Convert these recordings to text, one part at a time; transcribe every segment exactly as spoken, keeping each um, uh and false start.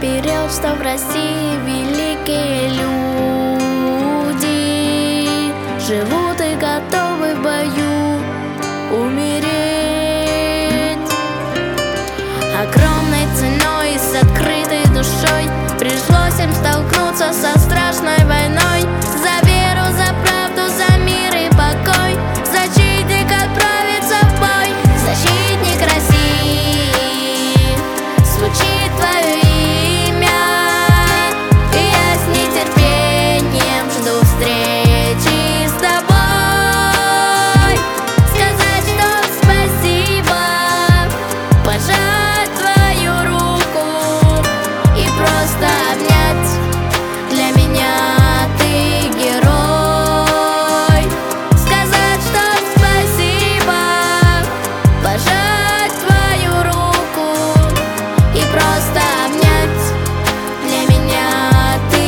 вперед, что в России великие люди живут и готовы в бою умереть. Огромной ценой и с открытой душой пришлось им столкнуться со страшной войной. За веру, за правду, за мир и покой защитник отправится в бой. Защитник России, звучит твое имя, и я с нетерпением жду встречи с тобой. Сказать, что спасибо, пожать твою руку и просто обнять. Для меня ты герой. Сказать, что спасибо, пожать твою руку и просто обнять. Для меня ты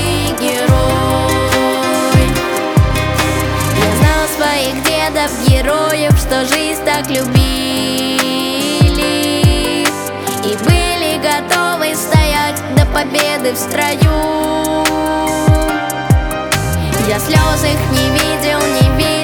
герой. Я знал своих дедов, героев, что жизнь так любили и были готовы стоять до победы в строю. Я слез их не видел, не видел.